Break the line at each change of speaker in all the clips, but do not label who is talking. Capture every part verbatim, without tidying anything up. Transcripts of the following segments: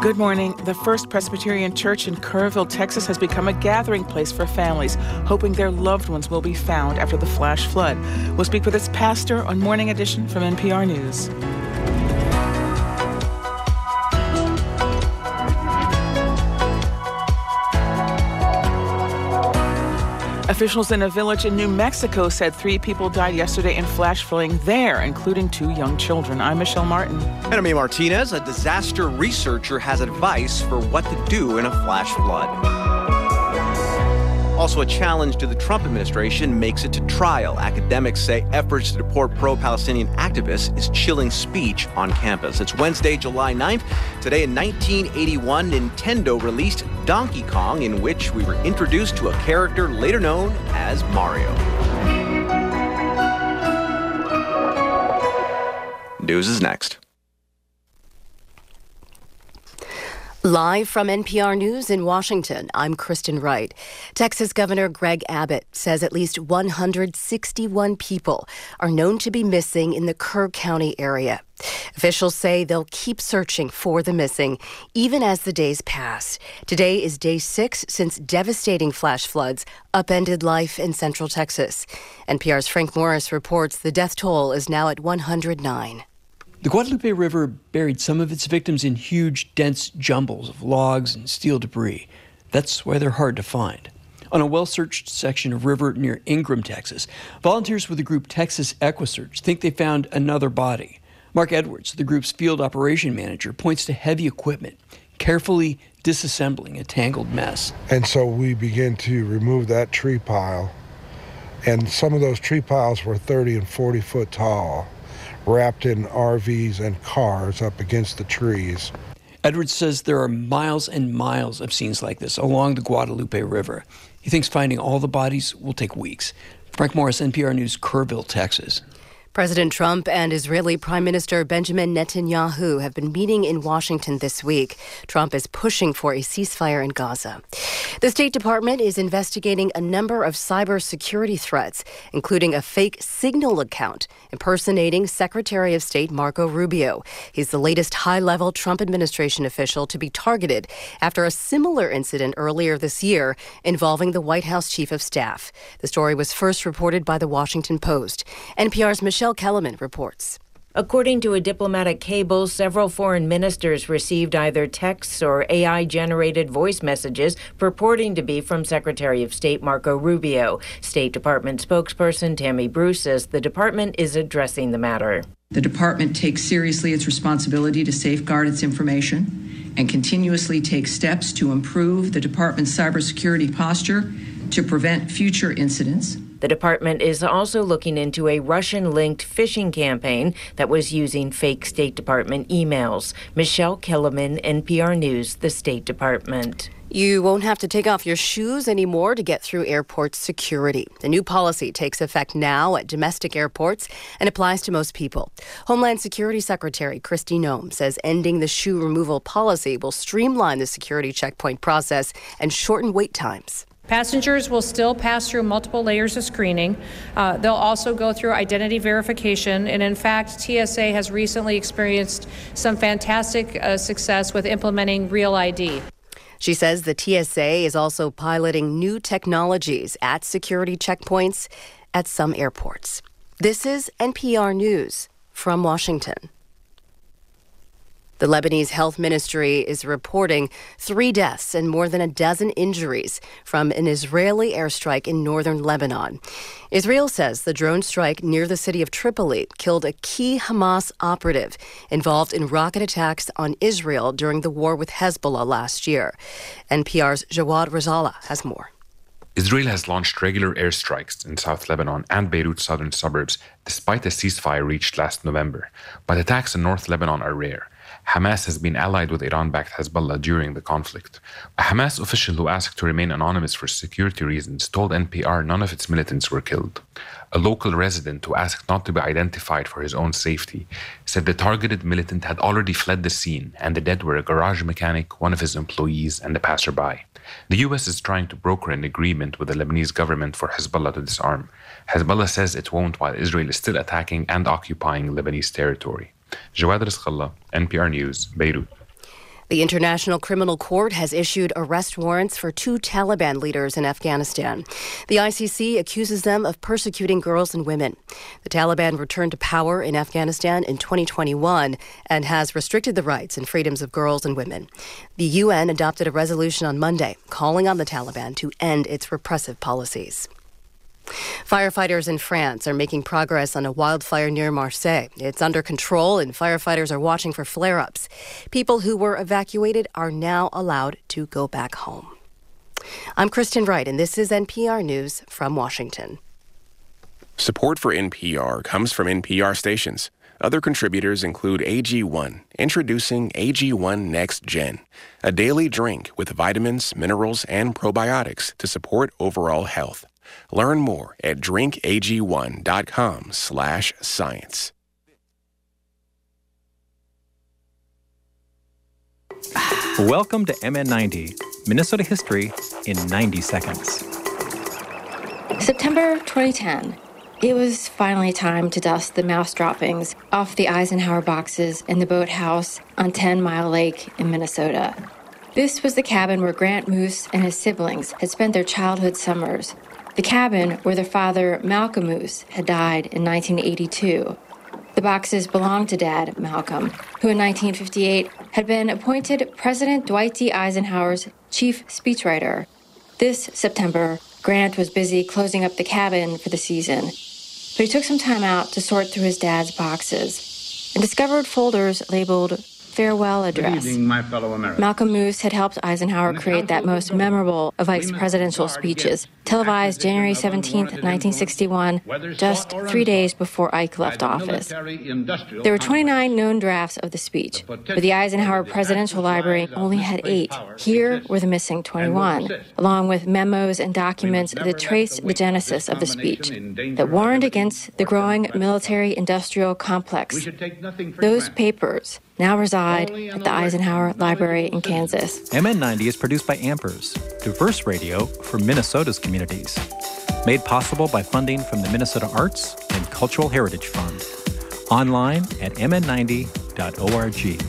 Good morning. The First Presbyterian Church in Kerrville, Texas has become a gathering place for families, hoping their loved ones will be found after the flash flood. We'll speak with its pastor on Morning Edition from N P R News. Officials in a village in New Mexico said three people died yesterday in flash flooding there, including two young children. I'm Michelle Martin.
And I'm A. Martinez. A disaster researcher has advice for what to do in a flash flood. Also, a challenge to the Trump administration makes it to trial. Academics say efforts to deport pro-Palestinian activists is chilling speech on campus. It's Wednesday, July ninth. Today in nineteen eighty-one, Nintendo released Donkey Kong, in which we were introduced to a character later known as Mario. News is next.
Live from N P R News in Washington, I'm Kristen Wright. Texas Governor Greg Abbott says at least one hundred sixty-one people are known to be missing in the Kerr County area. Officials say they'll keep searching for the missing, even as the days pass. Today is day six since devastating flash floods upended life in Central Texas. N P R's Frank Morris reports the death toll is now at one hundred nine.
The Guadalupe River buried some of its victims in huge, dense jumbles of logs and steel debris. That's why they're hard to find. On a well-searched section of river near Ingram, Texas, volunteers with the group Texas EquiSearch think they found another body. Mark Edwards, the group's field operation manager, points to heavy equipment, carefully disassembling a tangled mess.
And so we begin to remove that tree pile. And some of those tree piles were thirty and forty foot tall, wrapped in R Vs and cars up against the trees.
Edwards says there are miles and miles of scenes like this along the Guadalupe River. He thinks finding all the bodies will take weeks. Frank Morris, N P R News, Kerrville, Texas.
President Trump and Israeli Prime Minister Benjamin Netanyahu have been meeting in Washington this week. Trump is pushing for a ceasefire in Gaza. The State Department is investigating a number of cybersecurity threats, including a fake Signal account impersonating Secretary of State Marco Rubio. He's the latest high-level Trump administration official to be targeted after a similar incident earlier this year involving the White House Chief of Staff. The story was first reported by The Washington Post. N P R's Michelle Kellerman reports.
According to a diplomatic cable, several foreign ministers received either texts or A I-generated voice messages purporting to be from Secretary of State Marco Rubio. State Department spokesperson Tammy Bruce says the department is addressing the matter.
The department takes seriously its responsibility to safeguard its information and continuously takes steps to improve the department's cybersecurity posture to prevent future incidents.
The department is also looking into a Russian-linked phishing campaign that was using fake State Department emails. Michelle Kellerman, N P R News, the State Department.
You won't have to take off your shoes anymore to get through airport security. The new policy takes effect now at domestic airports and applies to most people. Homeland Security Secretary Kristi Noem says ending the shoe removal policy will streamline the security checkpoint process and shorten wait times.
Passengers will still pass through multiple layers of screening. Uh, they'll also go through identity verification. And in fact, T S A has recently experienced some fantastic uh, success with implementing Real I D.
She says the T S A is also piloting new technologies at security checkpoints at some airports. This is N P R News from Washington. The Lebanese Health Ministry is reporting three deaths and more than a dozen injuries from an Israeli airstrike in northern Lebanon. Israel says the drone strike near the city of Tripoli killed a key Hamas operative involved in rocket attacks on Israel during the war with Hezbollah last year. N P R's Jawad Razala has more.
Israel has launched regular airstrikes in South Lebanon and Beirut's southern suburbs, despite a ceasefire reached last November. But attacks in North Lebanon are rare. Hamas has been allied with Iran-backed Hezbollah during the conflict. A Hamas official who asked to remain anonymous for security reasons told N P R none of its militants were killed. A local resident who asked not to be identified for his own safety said the targeted militant had already fled the scene and the dead were a garage mechanic, one of his employees, and a passerby. The U S is trying to broker an agreement with the Lebanese government for Hezbollah to disarm. Hezbollah says it won't while Israel is still attacking and occupying Lebanese territory. Jawad Razala, N P R News, Beirut.
The International Criminal Court has issued arrest warrants for two Taliban leaders in Afghanistan. The I C C accuses them of persecuting girls and women. The Taliban returned to power in Afghanistan in twenty twenty-one and has restricted the rights and freedoms of girls and women. The U N adopted a resolution on Monday calling on the Taliban to end its repressive policies. Firefighters in France are making progress on a wildfire near Marseille. It's under control and firefighters are watching for flare-ups. People who were evacuated are now allowed to go back home. I'm Kristen Wright, and this is N P R News from Washington.
Support for N P R comes from N P R stations. Other contributors include A G one, introducing A G one Next Gen, a daily drink with vitamins, minerals, and probiotics to support overall health. Learn more at drinkag1.com slash science.
Welcome to M N ninety, Minnesota history in ninety seconds.
September twenty ten. It was finally time to dust the mouse droppings off the Eisenhower boxes in the boathouse on Ten Mile Lake in Minnesota. This was the cabin where Grant Moose and his siblings had spent their childhood summers. The cabin where their father, Malcolm Moose, had died in nineteen eighty-two. The boxes belonged to Dad, Malcolm, who in nineteen fifty-eight had been appointed President Dwight D. Eisenhower's chief speechwriter. This September, Grant was busy closing up the cabin for the season, but he took some time out to sort through his dad's boxes and discovered folders labeled farewell address.
Good evening, my fellow Americans.
Malcolm Moose had helped Eisenhower create that most memorable of Ike's presidential speeches, televised January seventeenth, nineteen sixty-one, just three days before Ike left office. There were twenty-nine known drafts of the speech, but the Eisenhower Presidential Library only had eight. Here were the missing twenty-one, along with memos and documents that traced the genesis of the speech, that warned against the growing military-industrial complex. Those papers now reside at the Eisenhower Library in Kansas.
M N ninety is produced by Ampers, diverse radio for Minnesota's communities. Made possible by funding from the Minnesota Arts and Cultural Heritage Fund. Online at m n ninety dot org.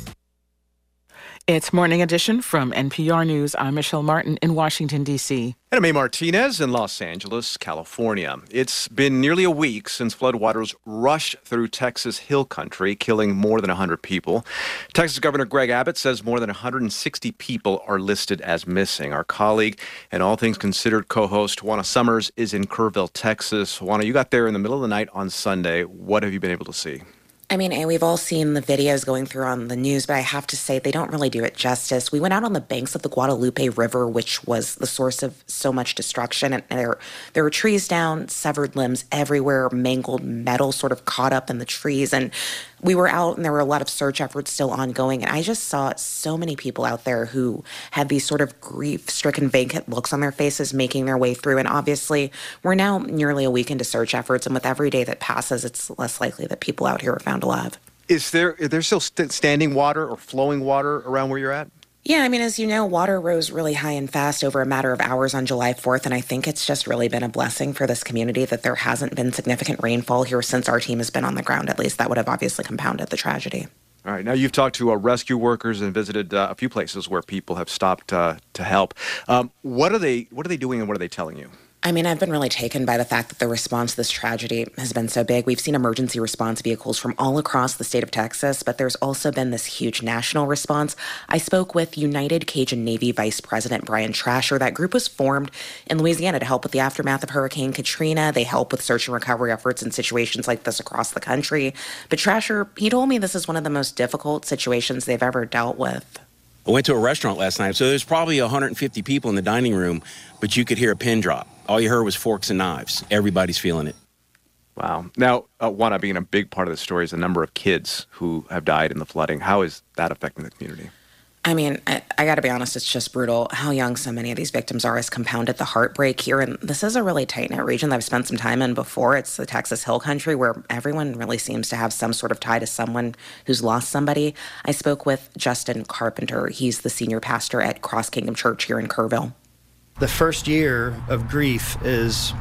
It's Morning Edition from N P R News. I'm Michelle Martin in Washington, D C.
And I'm A. Martinez in Los Angeles, California. It's been nearly a week since floodwaters rushed through Texas Hill Country, killing more than one hundred people. Texas Governor Greg Abbott says more than one hundred sixty people are listed as missing. Our colleague and All Things Considered co-host Juana Summers is in Kerrville, Texas. Juana, you got there in the middle of the night on Sunday. What have you been able to see?
I mean, and we've all seen the videos going through on the news, but I have to say they don't really do it justice. We went out on the banks of the Guadalupe River, which was the source of so much destruction. And there, there were trees down, severed limbs everywhere, mangled metal sort of caught up in the trees. And we were out and there were a lot of search efforts still ongoing. And I just saw so many people out there who had these sort of grief-stricken, vacant looks on their faces making their way through. And obviously, we're now nearly a week into search efforts. And with every day that passes, it's less likely that people out here are found alive.
Is there, is there still st- standing water or flowing water around where you're at?
Yeah, I mean, as you know, water rose really high and fast over a matter of hours on July fourth, and I think it's just really been a blessing for this community that there hasn't been significant rainfall here since our team has been on the ground. At least that would have obviously compounded the tragedy.
All right. Now, you've talked to uh, rescue workers and visited uh, a few places where people have stopped uh, to help. Um, what are they, what are they doing and what are they telling you?
I mean, I've been really taken by the fact that the response to this tragedy has been so big. We've seen emergency response vehicles from all across the state of Texas, but there's also been this huge national response. I spoke with United Cajun Navy Vice President Brian Trasher. That group was formed in Louisiana to help with the aftermath of Hurricane Katrina. They help with search and recovery efforts in situations like this across the country. But Trasher, he told me this is one of the most difficult situations they've ever dealt with.
I went to a restaurant last night, so there's probably one hundred fifty people in the dining room, but you could hear a pin drop. All you heard was forks and knives. Everybody's feeling it.
Wow. Now, uh, Juana, being a big part of the story is the number of kids who have died in the flooding. How is that affecting the community?
I mean, I, I got to be honest, it's just brutal. How young so many of these victims are has compounded the heartbreak here. And this is a really tight-knit region that I've spent some time in before. It's the Texas Hill Country where everyone really seems to have some sort of tie to someone who's lost somebody. I spoke with Justin Carpenter. He's the senior pastor at Cross Kingdom Church here in Kerrville.
The first year of grief is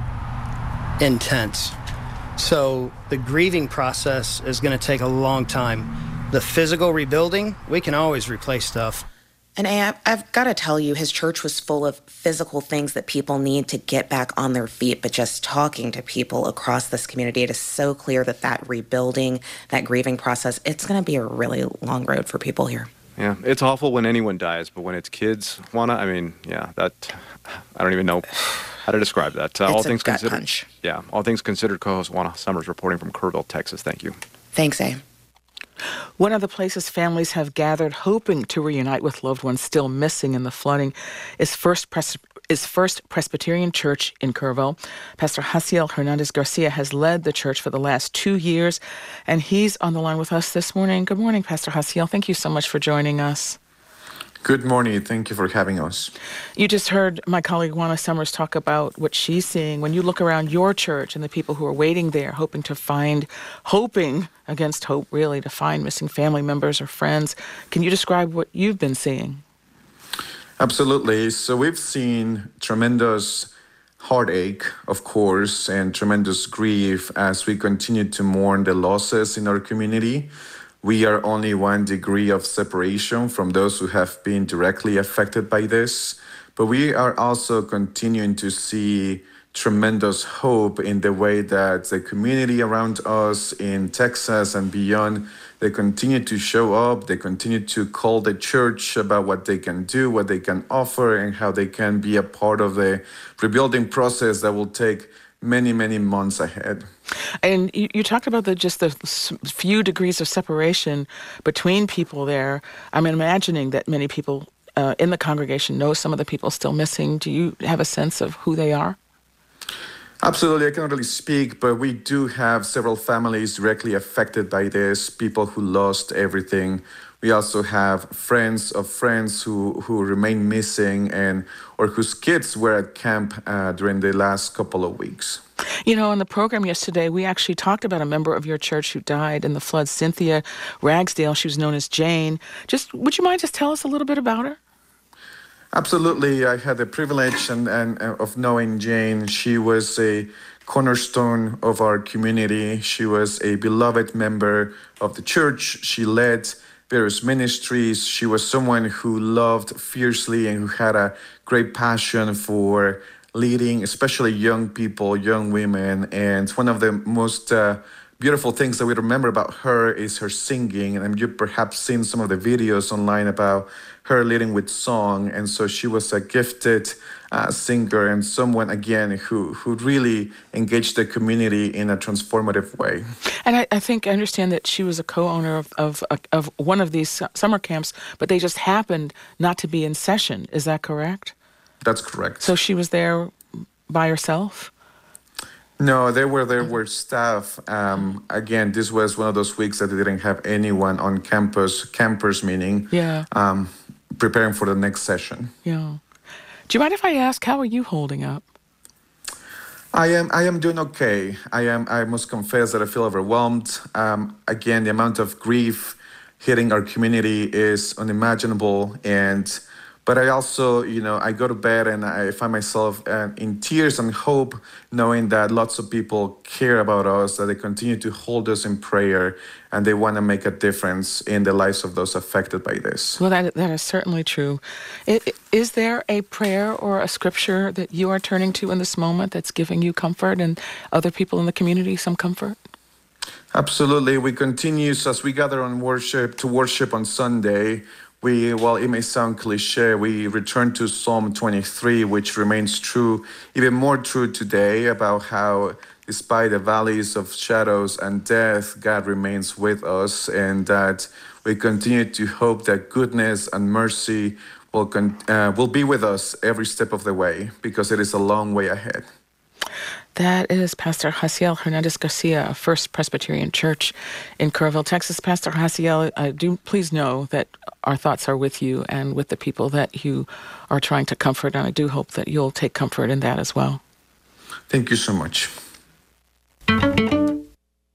intense. So the grieving process is going to take a long time. The physical rebuilding, we can always replace stuff.
And I've, I've got to tell you, his church was full of physical things that people need to get back on their feet. But just talking to people across this community, it is so clear that that rebuilding, that grieving process, it's going to be a really long road for people here.
Yeah, it's awful when anyone dies, but when it's kids, Juana, I mean, yeah, that, I don't even know how to describe that. Uh,
it's
all
a
things
gut
considered,
punch.
Yeah, all things considered, co-host Juana Summers reporting from Kerrville, Texas. Thank you.
Thanks, A.
One of the places families have gathered hoping to reunite with loved ones still missing in the flooding is First Pres- is First Presbyterian Church in Kerrville. Pastor Hasiel Hernandez Garcia has led the church for the last two years, and he's on the line with us this morning. Good morning, Pastor Hasiel. Thank you so much for joining us.
Good morning. Thank you for having us.
You just heard my colleague Juana Summers talk about what she's seeing. When you look around your church and the people who are waiting there, hoping to find, hoping against hope, really, to find missing family members or friends, can you describe what you've been seeing?
Absolutely. So we've seen tremendous heartache, of course, and tremendous grief as we continue to mourn the losses in our community. We are only one degree of separation from those who have been directly affected by this, but we are also continuing to see tremendous hope in the way that the community around us in Texas and beyond, they continue to show up, they continue to call the church about what they can do, what they can offer, and how they can be a part of the rebuilding process that will take many, many months ahead.
And you, you talked about the just the few degrees of separation between people there. I'm imagining that many people uh, in the congregation know some of the people still missing. Do you have a sense of who they are?
Absolutely. I cannot really speak, but we do have several families directly affected by this, people who lost everything. We also have friends of friends who, who remain missing and or whose kids were at camp uh, during the last couple of weeks.
You know, on the program yesterday, we actually talked about a member of your church who died in the flood, Cynthia Ragsdale. She was known as Jane. Just would you mind just tell us a little bit about her?
Absolutely. I had the privilege and, and uh, of knowing Jane. She was a cornerstone of our community. She was a beloved member of the church. She led various ministries. She was someone who loved fiercely and who had a great passion for leading, especially young people, young women. And one of the most uh, beautiful things that we remember about her is her singing. And you've perhaps seen some of the videos online about her leading with song. And so she was a gifted uh, singer and someone, again, who, who really engaged the community in a transformative way.
And I, I think I understand that she was a co-owner of, of, of one of these summer camps, but they just happened not to be in session. Is that correct?
That's correct.
So she was there by herself?
No, they were there with staff. Um, again, this was one of those weeks that they didn't have anyone on campus, campers meaning,
yeah.
um, preparing for the next session.
Yeah. Do you mind if I ask, how are you holding up?
I am I am doing okay. I am I must confess that I feel overwhelmed. Um, again, the amount of grief hitting our community is unimaginable, and but I also, you know, I go to bed and I find myself uh, in tears and hope, knowing that lots of people care about us, that they continue to hold us in prayer, and they want to make a difference in the lives of those affected by this.
Well, that that is certainly true. Is, is there a prayer or a scripture that you are turning to in this moment that's giving you comfort and other people in the community some comfort?
Absolutely. We continue, as we gather on worship to worship on Sunday, We, while it may sound cliche, we return to Psalm twenty-three, which remains true, even more true today, about how despite the valleys of shadows and death, God remains with us, and that we continue to hope that goodness and mercy will, con- uh, will be with us every step of the way, because it is a long way ahead.
That is Pastor Hasiel Hernandez Garcia of First Presbyterian Church in Kerrville, Texas. Pastor Hasiel, uh, do please know that our thoughts are with you and with the people that you are trying to comfort, and I do hope that you'll take comfort in that as well.
Thank you so much.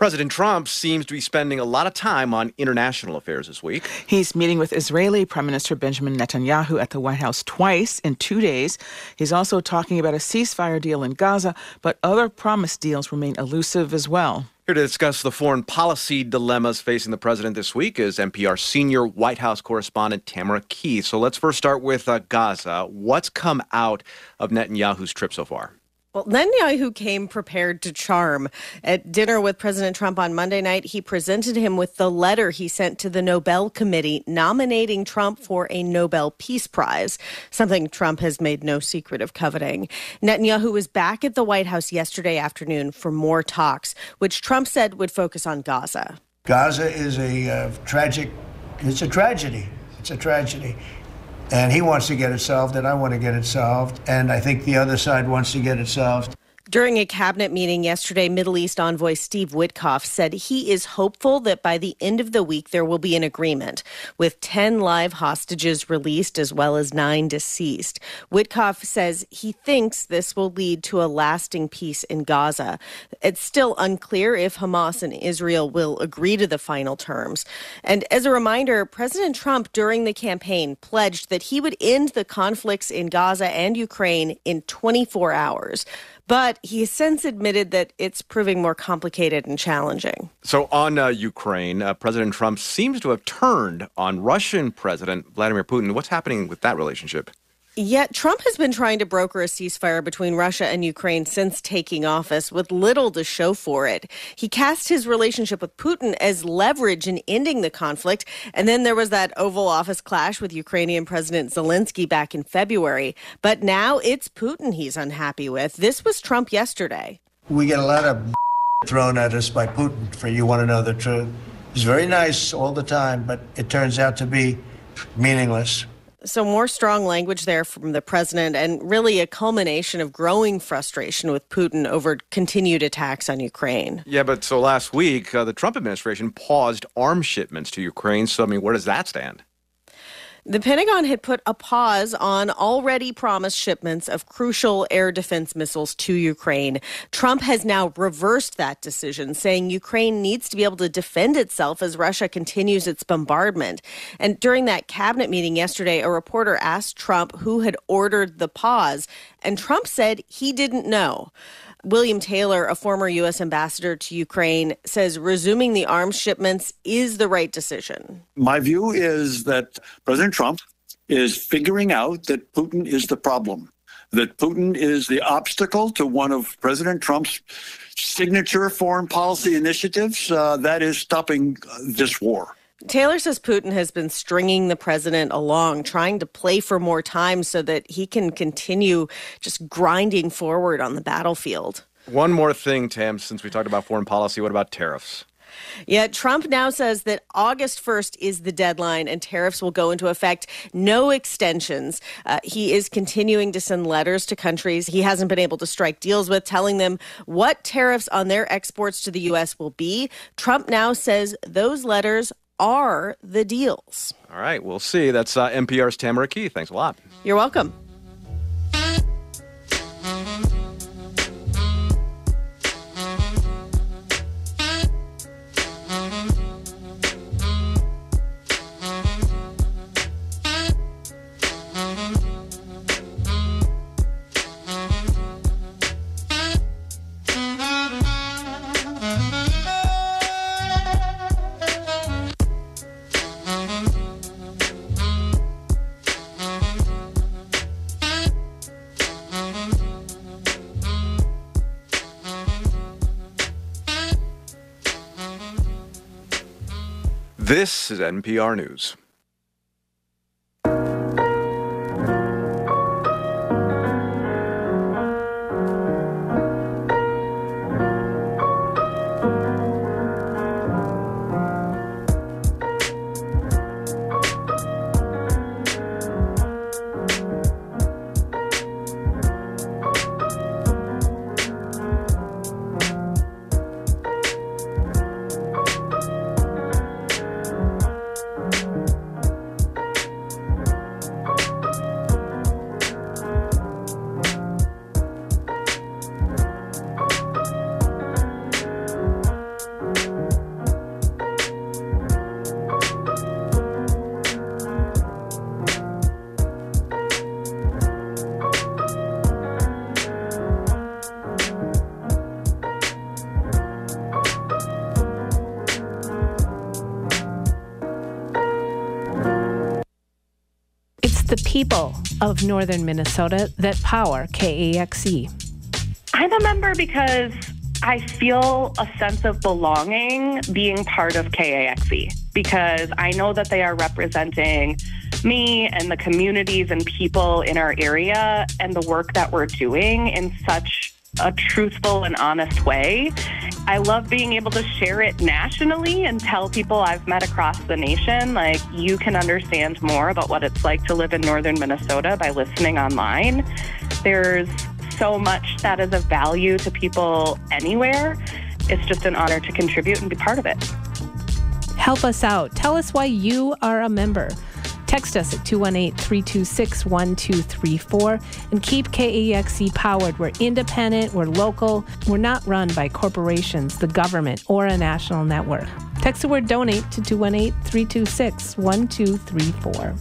President Trump seems to be spending a lot of time on international affairs this week.
He's meeting with Israeli Prime Minister Benjamin Netanyahu at the White House twice in two days. He's also talking about a ceasefire deal in Gaza, but other promised deals remain elusive as well.
Here to discuss the foreign policy dilemmas facing the president this week is N P R senior White House correspondent Tamara Keith. So let's first start with uh, Gaza. What's come out of Netanyahu's trip so far?
Well, Netanyahu came prepared to charm. At dinner with President Trump on Monday night, he presented him with the letter he sent to the Nobel Committee nominating Trump for a Nobel Peace Prize, something Trump has made no secret of coveting. Netanyahu was back at the White House yesterday afternoon for more talks, which Trump said would focus on Gaza.
Gaza is a uh, tragic, it's a tragedy. It's a tragedy. And he wants to get it solved, and I want to get it solved. And I think the other side wants to get it solved.
During a cabinet meeting yesterday, Middle East envoy Steve Witkoff said he is hopeful that by the end of the week there will be an agreement, with ten live hostages released as well as nine deceased. Witkoff says he thinks this will lead to a lasting peace in Gaza. It's still unclear if Hamas and Israel will agree to the final terms. And as a reminder, President Trump during the campaign pledged that he would end the conflicts in Gaza and Ukraine in twenty-four hours. But he has since admitted that it's proving more complicated and challenging.
So on uh, Ukraine, uh, President Trump seems to have turned on Russian President Vladimir Putin. What's happening with that relationship?
Yet Trump has been trying to broker a ceasefire between Russia and Ukraine since taking office, with little to show for it. He cast his relationship with Putin as leverage in ending the conflict. And then there was that Oval Office clash with Ukrainian President Zelensky back in February. But now it's Putin he's unhappy with. This was Trump yesterday.
We get a lot of thrown at us by Putin, for you want to know the truth. He's very nice all the time, but it turns out to be meaningless.
So more strong language there from the president, and really a culmination of growing frustration with Putin over continued attacks on Ukraine.
Yeah, but so last week, uh, the Trump administration paused arms shipments to Ukraine. So, I mean, where does that stand?
The Pentagon had put a pause on already promised shipments of crucial air defense missiles to Ukraine. Trump has now reversed that decision, saying Ukraine needs to be able to defend itself as Russia continues its bombardment. And during that cabinet meeting yesterday, a reporter asked Trump who had ordered the pause, and Trump said he didn't know. William Taylor, a former U S ambassador to Ukraine, says resuming the arms shipments is the right decision.
My view is that President Trump is figuring out that Putin is the problem, that Putin is the obstacle to one of President Trump's signature foreign policy initiatives, uh, that is stopping this war.
Taylor says Putin has been stringing the president along, trying to play for more time so that he can continue just grinding forward on the battlefield.
One more thing, Tam, since we talked about foreign policy, what about tariffs?
Yeah, Trump now says that August first is the deadline and tariffs will go into effect. No extensions. Uh, he is continuing to send letters to countries he hasn't been able to strike deals with, telling them what tariffs on their exports to the U S will be. Trump now says those letters are the deals.
All right, we'll see. That's uh, N P R's Tamara Keith. Thanks a lot.
You're welcome.
This is N P R News.
the people of northern Minnesota that power K A X E.
I'm a member because I feel a sense of belonging being part of K A X E, because I know that they are representing me and the communities and people in our area and the work that we're doing in such a truthful and honest way. I love being able to share it nationally and tell people I've met across the nation, like, you can understand more about what it's like to live in northern Minnesota by listening online. There's so much that is of value to people anywhere. It's just an honor to contribute and be part of it.
Help us out. Tell us why you are a member. Text us at two one eight, three two six, one two three four and keep K A X E powered. We're independent, we're local, we're not run by corporations, the government, or a national network. Text the word donate to two one eight, three two six, one two three four.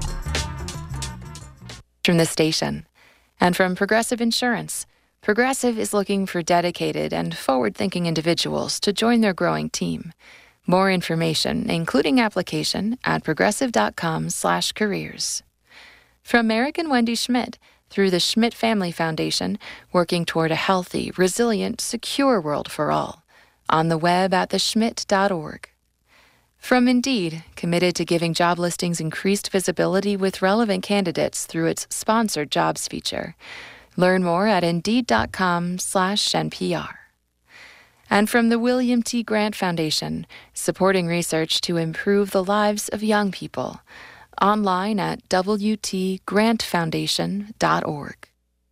From the station and from Progressive Insurance, Progressive is looking for dedicated and forward-thinking individuals to join their growing team. More information, including application, at progressive.com slash careers. From Merrick and Wendy Schmidt, through the Schmidt Family Foundation, working toward a healthy, resilient, secure world for all. On the web at the schmidt dot org. From Indeed, committed to giving job listings increased visibility with relevant candidates through its sponsored jobs feature. Learn more at indeed.com slash NPR. And from the William T. Grant Foundation, supporting research to improve the lives of young people. Online at w t grant foundation dot org.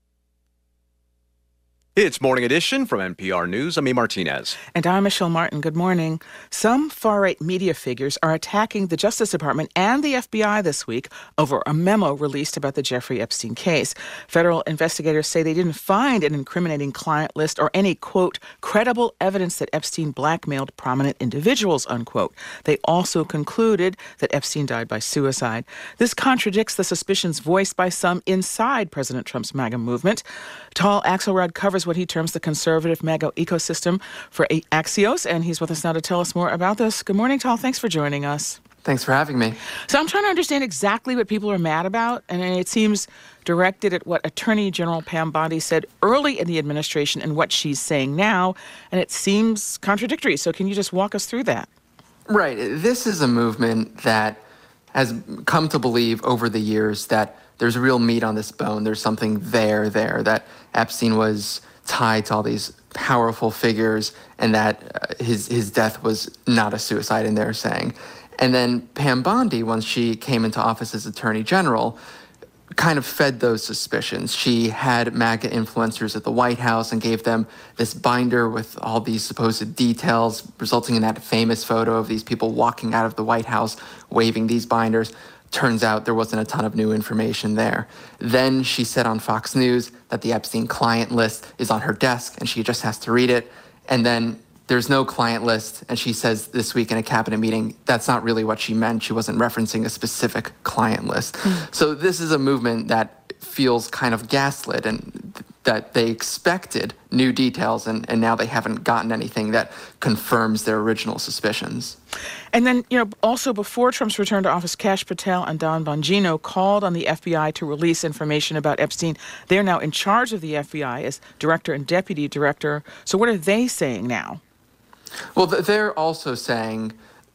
It's Morning Edition from N P R News. I'm E. Martinez.
And I'm Michelle Martin. Good morning. Some far-right media figures are attacking the Justice Department and the F B I this week over a memo released about the Jeffrey Epstein case. Federal investigators say they didn't find an incriminating client list or any, quote, credible evidence that Epstein blackmailed prominent individuals, unquote. They also concluded that Epstein died by suicide. This contradicts the suspicions voiced by some inside President Trump's MAGA movement. Tal Axelrod covers what he terms the conservative MAGA ecosystem for Axios, and he's with us now to tell us more about this. Good morning, Tal. Thanks for joining us.
Thanks for having me.
So I'm trying to understand exactly what people are mad about, and it seems directed at what Attorney General Pam Bondi said early in the administration and what she's saying now, and it seems contradictory. So can you just walk us through that?
Right. This is a movement that has come to believe over the years that there's real meat on this bone. There's something there, there, that Epstein was tied to all these powerful figures and that uh, his his death was not a suicide, and they're saying. And then Pam Bondi, once she came into office as Attorney General, kind of fed those suspicions. She had MAGA influencers at the White House and gave them this binder with all these supposed details, resulting in that famous photo of these people walking out of the White House waving these binders. Turns out there wasn't a ton of new information there. Then she said on Fox News that the Epstein client list is on her desk and she just has to read it. And then there's no client list. And she says this week in a cabinet meeting, that's not really what she meant. She wasn't referencing a specific client list. Mm. So this is a movement that feels kind of gaslit, and th- that they expected new details, and, and now they haven't gotten anything that confirms their original suspicions.
And then, you know, also before Trump's return to office, Kash Patel and Don Bongino called on the F B I to release information about Epstein. They're now in charge of the F B I as director and deputy director. So what are they saying now?
Well, they're also saying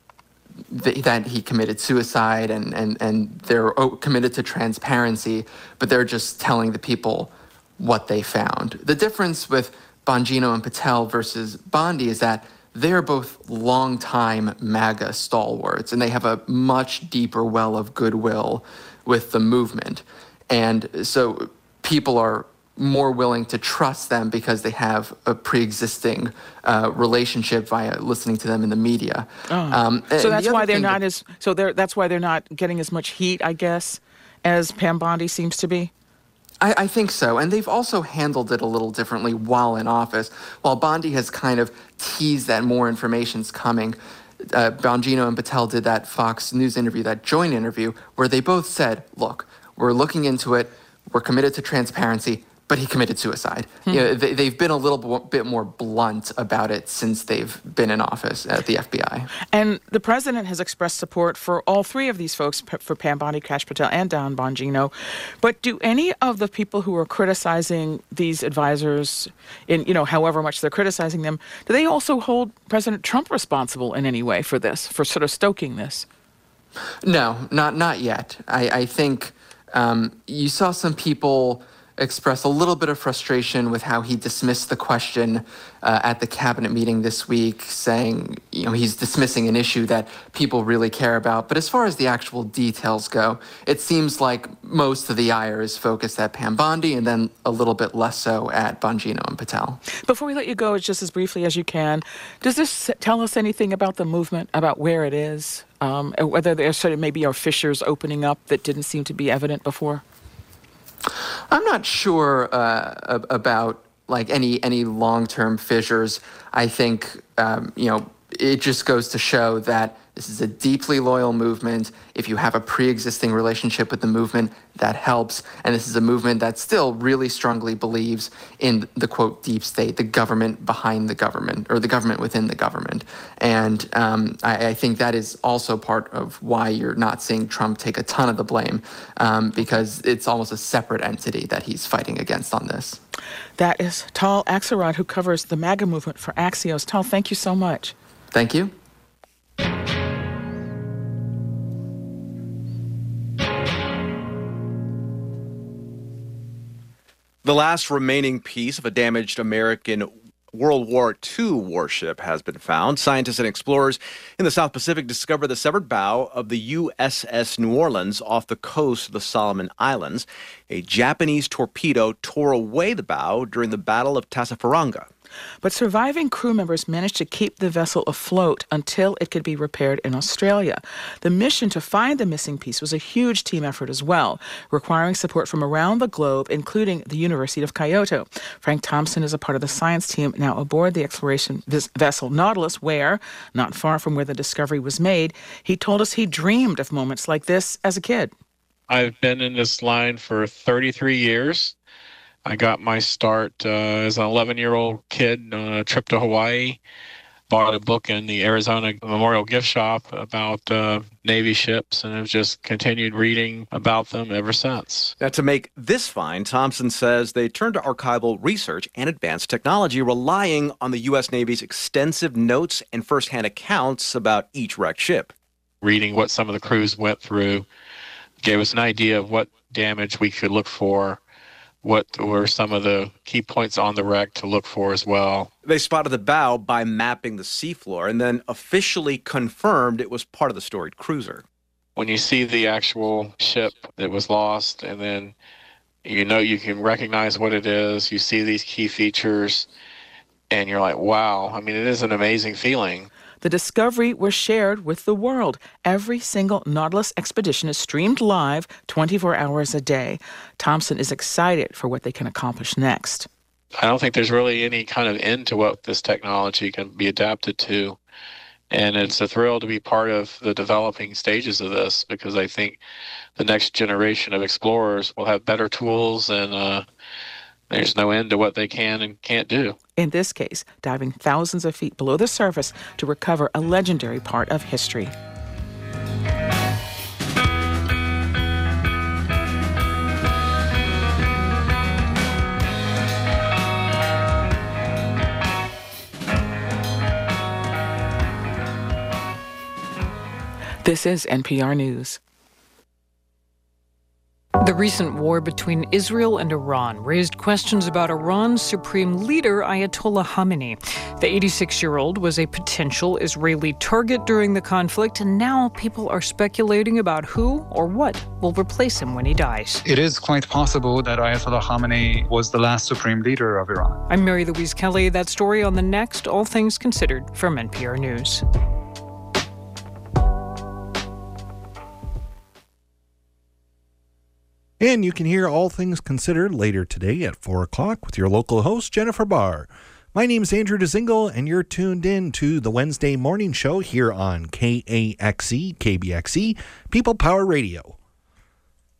th- that he committed suicide, and, and, and they're committed to transparency, but they're just telling the people what they found. The difference with Bongino and Patel versus Bondi is that they're both longtime MAGA stalwarts, and they have a much deeper well of goodwill with the movement. And so people are more willing to trust them because they have a pre-existing uh, relationship via listening to them in the media.
Oh. Um, so that's the why they're not that, as so they're that's why they're not getting as much heat, I guess, as Pam Bondi seems to be.
I, I think so. And they've also handled it a little differently while in office. While Bondi has kind of teased that more information's coming, uh, Bongino and Patel did that Fox News interview, that joint interview, where they both said, look, we're looking into it, we're committed to transparency, but he committed suicide.
Hmm.
You know, they, they've been a little b- bit more blunt about it since they've been in office at the F B I.
And the president has expressed support for all three of these folks, for Pam Bondi, Kash Patel, and Don Bongino. But do any of the people who are criticizing these advisors, in you know, however much they're criticizing them, do they also hold President Trump responsible in any way for this, for sort of stoking this?
No, not not yet. I, I think um, you saw some people express a little bit of frustration with how he dismissed the question uh, at the cabinet meeting this week, saying, you know, he's dismissing an issue that people really care about. But as far as the actual details go, it seems like most of the ire is focused at Pam Bondi and then a little bit less so at Bongino and Patel.
Before we let you go, just as briefly as you can, does this tell us anything about the movement, about where it is, um, whether there sort of maybe are fissures opening up that didn't seem to be evident before?
I'm not sure uh, about like any any long-term fissures. I think um, you know it just goes to show that this is a deeply loyal movement. If you have a pre-existing relationship with the movement, that helps. And this is a movement that still really strongly believes in the, quote, deep state, the government behind the government, or the government within the government. And um, I, I think that is also part of why you're not seeing Trump take a ton of the blame, um, because it's almost a separate entity that he's fighting against on this.
That is Tal Axelrod, who covers the MAGA movement for Axios. Tal, thank you so much.
Thank you.
The last remaining piece of a damaged American World War Two warship has been found. Scientists and explorers in the South Pacific discovered the severed bow of the U S S New Orleans off the coast of the Solomon Islands. A Japanese torpedo tore away the bow during the Battle of Tassafaronga.
But surviving crew members managed to keep the vessel afloat until it could be repaired in Australia. The mission to find the missing piece was a huge team effort as well, requiring support from around the globe, including the University of Kyoto. Frank Thompson is a part of the science team now aboard the exploration vessel Nautilus, where, not far from where the discovery was made, he told us he dreamed of moments like this as a kid.
I've been in this line for thirty-three years. I got my start uh, as an eleven-year-old kid on a trip to Hawaii. Bought a book in the Arizona Memorial Gift Shop about uh, Navy ships, and have just continued reading about them ever since.
Now, to make this find, Thompson says they turned to archival research and advanced technology, relying on the U S Navy's extensive notes and firsthand accounts about each wrecked ship.
Reading what some of the crews went through gave us an idea of what damage we could look for, what were some of the key points on the wreck to look for as well.
They spotted the bow by mapping the seafloor and then officially confirmed it was part of the storied cruiser.
When you see the actual ship that was lost, and then you know you can recognize what it is, you see these key features, and you're like, wow. I mean, it is an amazing feeling.
The discovery was shared with the world. Every single Nautilus expedition is streamed live twenty-four hours a day. Thompson is excited for what they can accomplish next.
I don't think there's really any kind of end to what this technology can be adapted to. And it's a thrill to be part of the developing stages of this, because I think the next generation of explorers will have better tools, and uh, there's no end to what they can and can't do.
In this case, diving thousands of feet below the surface to recover a legendary part of history. This is N P R News.
The recent war between Israel and Iran raised questions about Iran's supreme leader, Ayatollah Khamenei. The eighty-six-year-old was a potential Israeli target during the conflict, and now people are speculating about who or what will replace him when he dies.
It is quite possible that Ayatollah Khamenei was the last supreme leader of Iran.
I'm Mary Louise Kelly. That story on the next All Things Considered from N P R News.
And you can hear All Things Considered later today at four o'clock with your local host, Jennifer Barr. My name is Andrew DeZingle, and you're tuned in to the Wednesday morning show here on K A X E, K B X E, People Power Radio.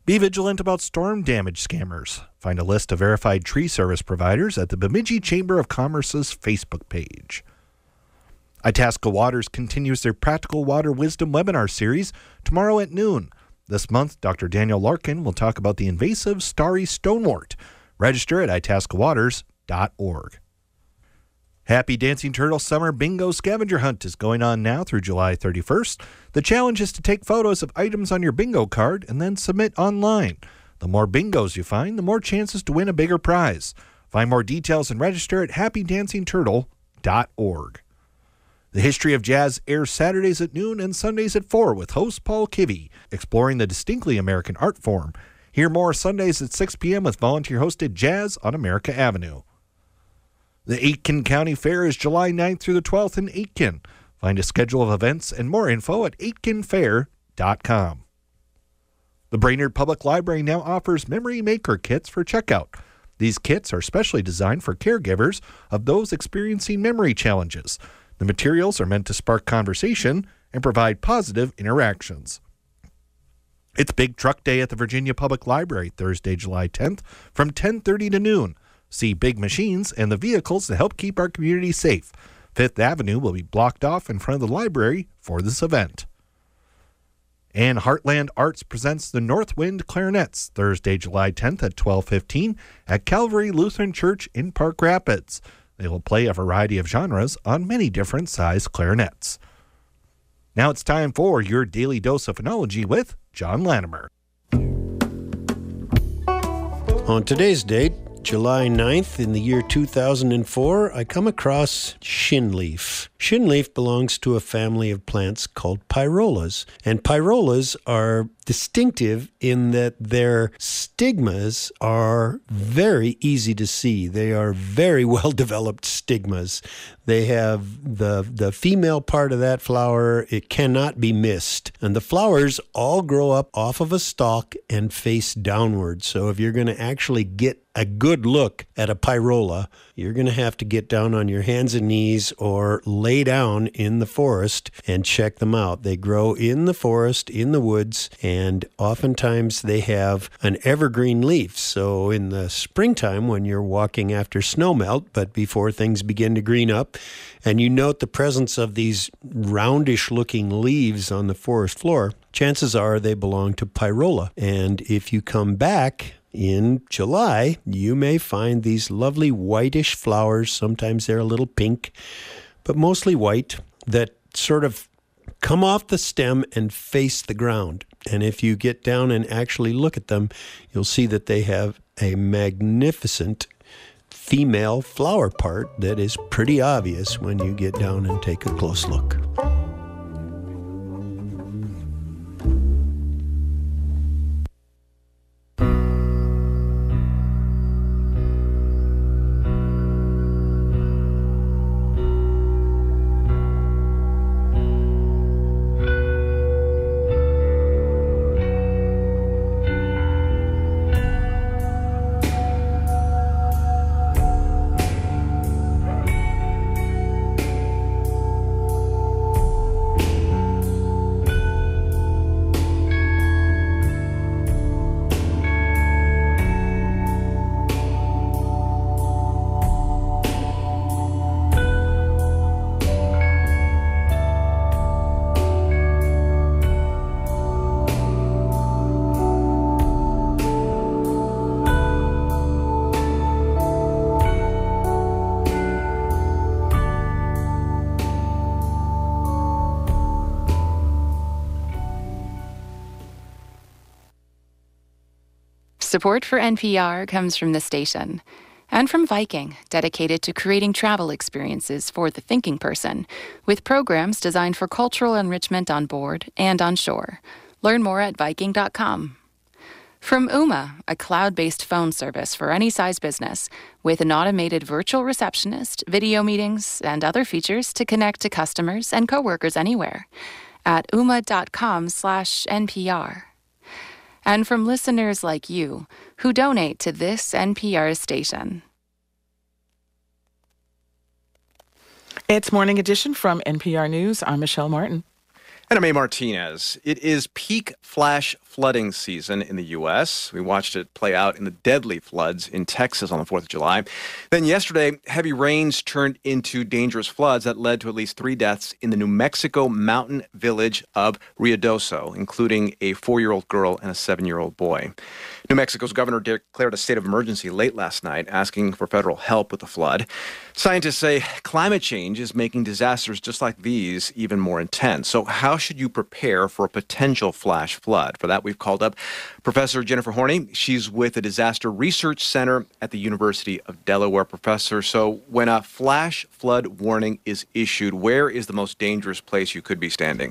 Be vigilant about storm damage scammers. Find a list of verified tree service providers at the Bemidji Chamber of Commerce's Facebook page. Itasca Waters continues their Practical Water Wisdom webinar series tomorrow at noon. This month, Doctor Daniel Larkin will talk about the invasive starry stonewort. Register at itasca waters dot org. Happy Dancing Turtle Summer Bingo Scavenger Hunt is going on now through July thirty-first. The challenge is to take photos of items on your bingo card and then submit online. The more bingos you find, the more chances to win a bigger prize. Find more details and register at happy dancing turtle dot org. The History of Jazz airs Saturdays at noon and Sundays at four with host Paul Kivy, exploring the distinctly American art form. Hear more Sundays at six p.m. with volunteer-hosted Jazz on America Avenue. The Aitkin County Fair is July ninth through the twelfth in Aitkin. Find a schedule of events and more info at aitkin fair dot com. The Brainerd Public Library now offers Memory Maker kits for checkout. These kits are specially designed for caregivers of those experiencing memory challenges. The materials are meant to spark conversation and provide positive interactions. It's Big Truck Day at the Virginia Public Library, Thursday, July tenth, from ten thirty to noon. See big machines and the vehicles to help keep our community safe. Fifth Avenue will be blocked off in front of the library for this event. And Heartland Arts presents the Northwind Clarinets, Thursday, July tenth at twelve fifteen at Calvary Lutheran Church in Park Rapids. They will play a variety of genres on many different size clarinets. Now it's time for your Daily Dose of Phonology with John Latimer.
On today's date, July ninth, in the year two thousand four, I come across shinleaf. Shinleaf belongs to a family of plants called pyrolas, and pyrolas are distinctive in that their stigmas are very easy to see. They are very well-developed stigmas. They have the, the female part of that flower, it cannot be missed. And the flowers all grow up off of a stalk and face downward. So if you're going to actually get a good look at a pyrola, you're going to have to get down on your hands and knees or lay down in the forest and check them out. They grow in the forest, in the woods, and oftentimes they have an evergreen leaf. So in the springtime, when you're walking after snowmelt, but before things begin to green up, and you note the presence of these roundish looking leaves on the forest floor, chances are they belong to pyrola. And if you come back in July, you may find these lovely whitish flowers. Sometimes they're a little pink, but mostly white, that sort of come off the stem and face the ground. And if you get down and actually look at them, you'll see that they have a magnificent female flower part that is pretty obvious when you get down and take a close look.
Support for N P R comes from the station and from Viking, dedicated to creating travel experiences for the thinking person, with programs designed for cultural enrichment on board and on shore. Learn more at viking dot com. From Ooma, a cloud-based phone service for any size business, with an automated virtual receptionist, video meetings, and other features to connect to customers and coworkers anywhere at ooma dot com slash N P R. And from listeners like you who donate to this N P R station.
It's Morning Edition from N P R News. I'm Michelle Martin.
And I'm A. Martinez. It is peak flash flooding season in the U S. We watched it play out in the deadly floods in Texas on the fourth of July. Then yesterday, heavy rains turned into dangerous floods that led to at least three deaths in the New Mexico mountain village of Ruidoso, including a four-year-old girl and a seven-year-old boy. New Mexico's governor declared a state of emergency late last night, asking for federal help with the flood. Scientists say climate change is making disasters just like these even more intense. So how should you prepare for a potential flash flood? For that, we've called up Professor Jennifer Horney. She's with the Disaster Research Center at the University of Delaware. Professor, so when a flash flood warning is issued, where is the most dangerous place you could be standing?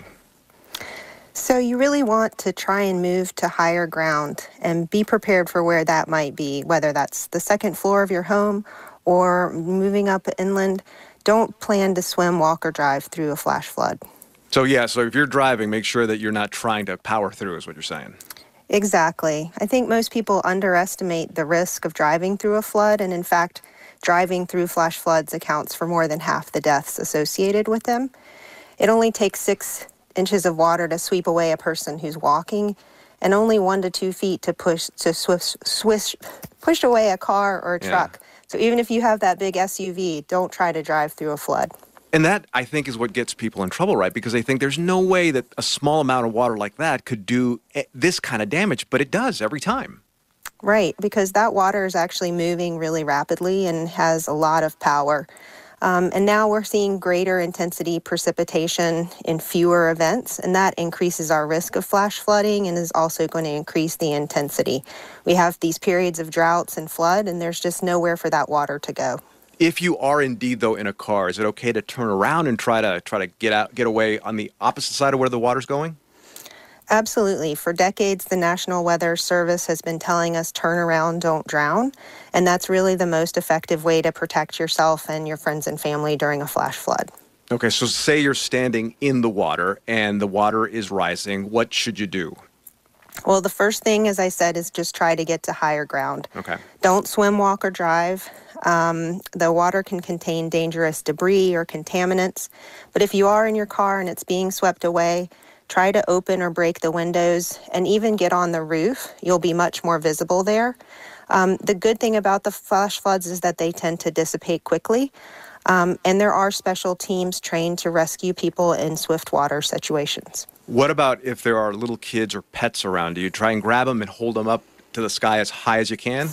So you really want to try and move to higher ground and be prepared for where that might be, whether that's the second floor of your home or moving up inland. Don't plan to swim, walk, or drive through a flash flood.
So yeah, so if you're driving, make sure that you're not trying to power through is what you're saying.
Exactly. I think most people underestimate the risk of driving through a flood, and in fact, driving through flash floods accounts for more than half the deaths associated with them. It only takes six inches of water to sweep away a person who's walking, and only one to two feet to push to swish, swish, push away a car or a truck. Yeah. So even if you have that big S U V, don't try to drive through a flood.
And that, I think, is what gets people in trouble, right? Because they think there's no way that a small amount of water like that could do this kind of damage, but it does every time.
Right, because that water is actually moving really rapidly and has a lot of power. Um, and now we're seeing greater intensity precipitation in fewer events, and that increases our risk of flash flooding and is also going to increase the intensity. We have these periods of droughts and flood, and there's just nowhere for that water to go.
If you are indeed, though, in a car, is it okay to turn around and try to try to get out, get away on the opposite side of where the water's going?
Absolutely. For decades, the National Weather Service has been telling us turn around, don't drown. And that's really the most effective way to protect yourself and your friends and family during a flash flood.
Okay, so say you're standing in the water and the water is rising. What should you do?
Well, the first thing, as I said, is just try to get to higher ground.
Okay.
Don't swim, walk, or drive. Um, the water can contain dangerous debris or contaminants. But if you are in your car and it's being swept away, try to open or break the windows and even get on the roof. You'll be much more visible there. Um, the good thing about the flash floods is that they tend to dissipate quickly. Um, and there are special teams trained to rescue people in swift water situations.
What about if there are little kids or pets around? Do you try and grab them and hold them up to the sky as high as you can?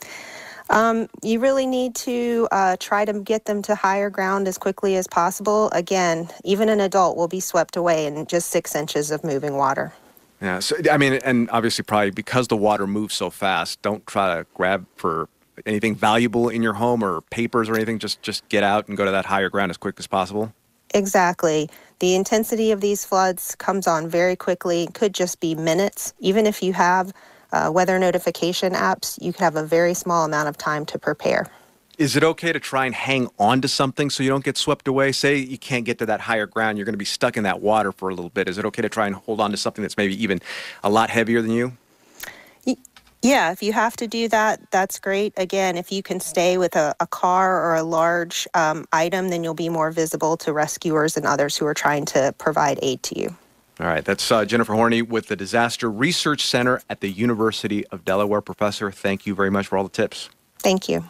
Um, you really need to uh, try to get them to higher ground as quickly as possible. Again, even an adult will be swept away in just six inches of moving water.
Yeah, so I mean, and obviously probably because the water moves so fast, don't try to grab for anything valuable in your home or papers or anything. Just, just get out and go to that higher ground as quick as possible.
Exactly. The intensity of these floods comes on very quickly. It could just be minutes. Even if you have Uh, weather notification apps, you have a very small amount of time to prepare.
Is it okay to try and hang on to something so you don't get swept away? Say you can't get to that higher ground, you're going to be stuck in that water for a little bit. Is it okay to try and hold on to something that's maybe even a lot heavier than you?
Yeah, if you have to do that, that's great. Again, if you can stay with a, a car or a large um, item, then you'll be more visible to rescuers and others who are trying to provide aid to you.
All right, that's uh, Jennifer Horney with the Disaster Research Center at the University of Delaware. Professor, thank you very much for all the tips.
Thank you.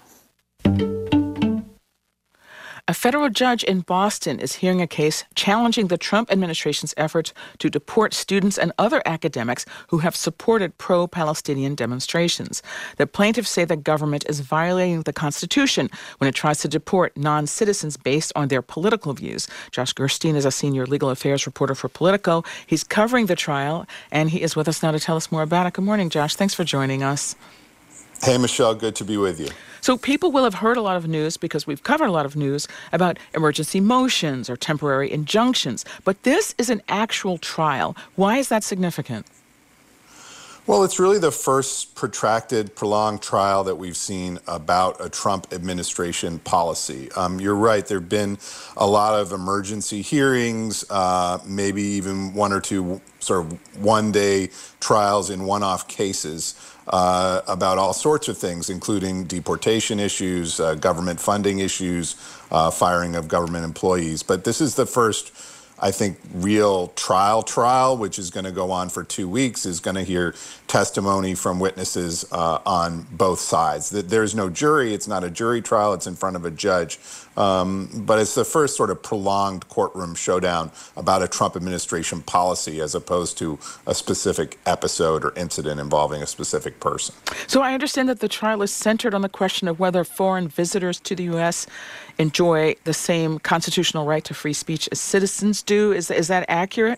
A federal judge in Boston is hearing a case challenging the Trump administration's efforts to deport students and other academics who have supported pro-Palestinian demonstrations. The plaintiffs say the government is violating the Constitution when it tries to deport non-citizens based on their political views. Josh Gerstein is a senior legal affairs reporter for Politico. He's covering the trial, and he is with us now to tell us more about it. Good morning, Josh. Thanks for joining us.
Hey, Michelle. Good to be with you.
So people will have heard a lot of news because we've covered a lot of news about emergency motions or temporary injunctions. But this is an actual trial. Why is that significant?
Well, it's really the first protracted, prolonged trial that we've seen about a Trump administration policy. Um, you're right. There have been a lot of emergency hearings, uh, maybe even one or two sort of one-day trials in one-off cases uh, about all sorts of things, including deportation issues, uh, government funding issues, uh, firing of government employees. But this is the first I think, real trial trial, which is going to go on for two weeks, is going to hear testimony from witnesses uh, on both sides. There's no jury. It's not a jury trial. It's in front of a judge. Um, but it's the first sort of prolonged courtroom showdown about a Trump administration policy as opposed to a specific episode or incident involving a specific person.
So I understand that the trial is centered on the question of whether foreign visitors to the U S enjoy the same constitutional right to free speech as citizens do. Is, is that accurate?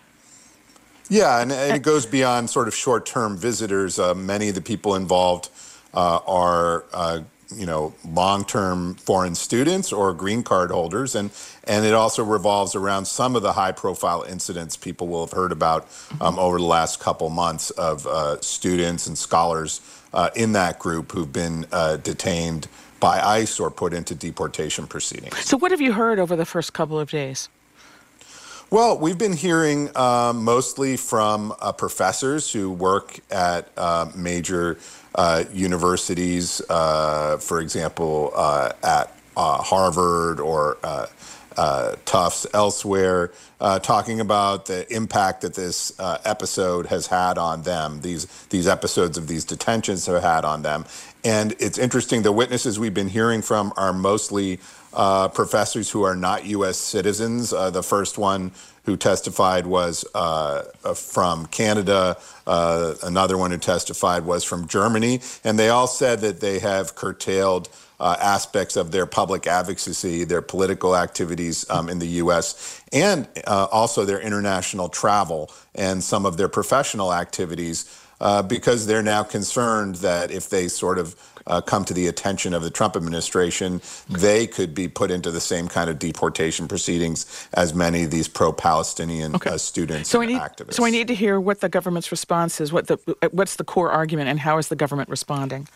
Yeah, and, and it goes beyond sort of short-term visitors. Uh, many of the people involved uh, are uh, you know, long-term foreign students or green card holders, and and it also revolves around some of the high-profile incidents people will have heard about um, over the last couple months of uh, students and scholars uh, in that group who've been uh, detained by ICE or put into deportation proceedings.
So what have you heard over the first couple of days?
Well, we've been hearing um, mostly from uh, professors who work at uh, major uh, universities, uh, for example, uh, at uh, Harvard or uh, uh, Tufts elsewhere, uh, talking about the impact that this uh, episode has had on them, these, these episodes of these detentions have had on them. And it's interesting, the witnesses we've been hearing from are mostly Uh, professors who are not U S citizens. Uh, the first one who testified was uh, from Canada. Uh, another one who testified was from Germany. And they all said that they have curtailed uh, aspects of their public advocacy, their political activities um, in the U S, and uh, also their international travel and some of their professional activities, uh, because they're now concerned that if they sort of Uh, come to the attention of the Trump administration, they could be put into the same kind of deportation proceedings as many of these pro-Palestinian okay. uh, students
so
and
I need,
activists.
So I need to hear what the government's response is. What the what's the core argument, and how is the government responding?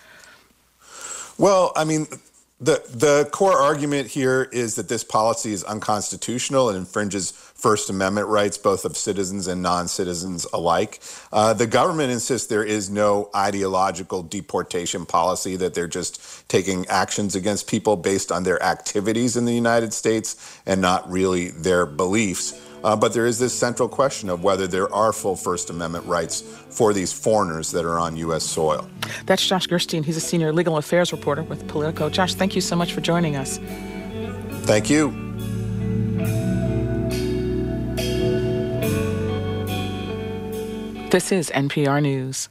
Well, I mean, the the core argument here is that this policy is unconstitutional and infringes First Amendment rights, both of citizens and non-citizens alike. Uh, the government insists there is no ideological deportation policy, that they're just taking actions against people based on their activities in the United States and not really their beliefs. Uh, but there is this central question of whether there are full First Amendment rights for these foreigners that are on U S soil.
That's Josh Gerstein. He's a senior legal affairs reporter with Politico. Josh, thank you so much for joining us.
Thank you.
This is N P R News.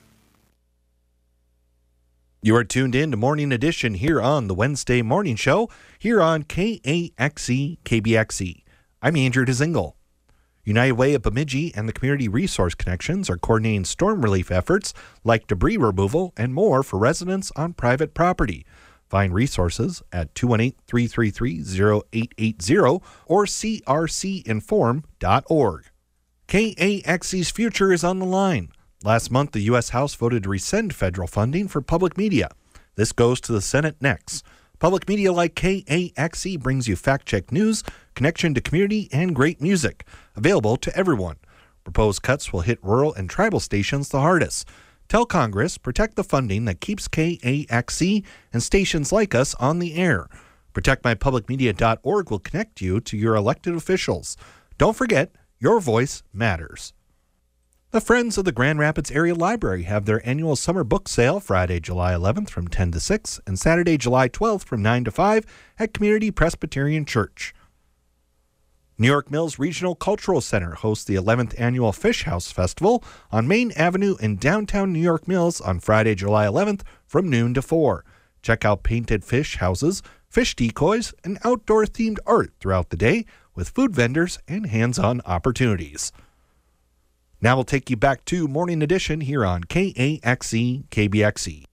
You are tuned in to Morning Edition here on the Wednesday Morning Show, here on K A X E K B X E. I'm Andrew DeZingle. United Way of Bemidji and the Community Resource Connections are coordinating storm relief efforts like debris removal and more for residents on private property. Find resources at two one eight, three three three, zero eight eight zero or c r c inform dot org. K A X E's future is on the line. Last month, the U S House voted to rescind federal funding for public media. This goes to the Senate next. Public media like K A X E brings you fact-check news, connection to community, and great music, available to everyone. Proposed cuts will hit rural and tribal stations the hardest. Tell Congress, protect the funding that keeps K A X E and stations like us on the air. protect my public media dot org will connect you to your elected officials. Don't forget, your voice matters. The Friends of the Grand Rapids Area Library have their annual summer book sale Friday, July eleventh from ten to six and Saturday, July twelfth from nine to five at Community Presbyterian Church. New York Mills Regional Cultural Center hosts the eleventh Annual Fish House Festival on Main Avenue in downtown New York Mills on Friday, July eleventh from noon to four. Check out painted fish houses, fish decoys, and outdoor-themed art throughout the day with food vendors and hands-on opportunities. Now we'll take you back to Morning Edition here on K A X E K B X E.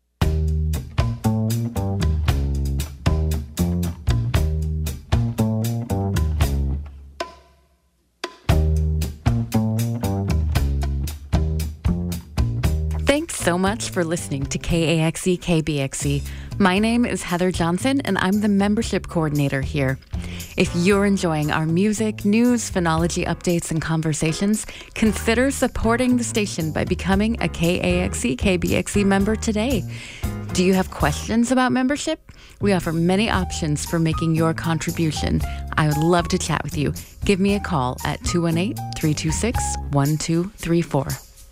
Thanks so much for listening to K A X E K B X E. My name is Heather Johnson, and I'm the membership coordinator here. If you're enjoying our music, news, phonology updates, and conversations, consider supporting the station by becoming a K A X E K B X E member today. Do you have questions about membership? We offer many options for making your contribution. I would love to chat with you. Give me a call at two one eight, three two six, one two three four.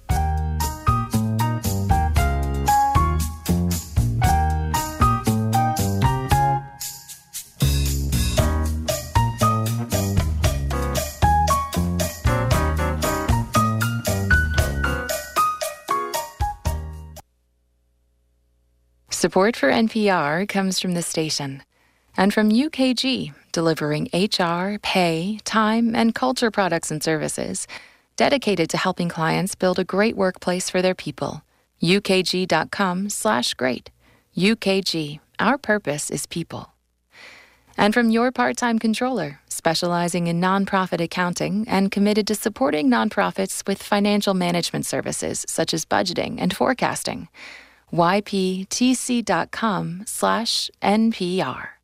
Support for N P R comes from the station and from U K G, delivering H R, pay, time, and culture products and services dedicated to helping clients build a great workplace for their people. U K G dot com slash great. U K G, our purpose is people. And from Your Part-Time Controller, specializing in nonprofit accounting and committed to supporting nonprofits with financial management services such as budgeting and forecasting. Y P T C dot com slash N P R.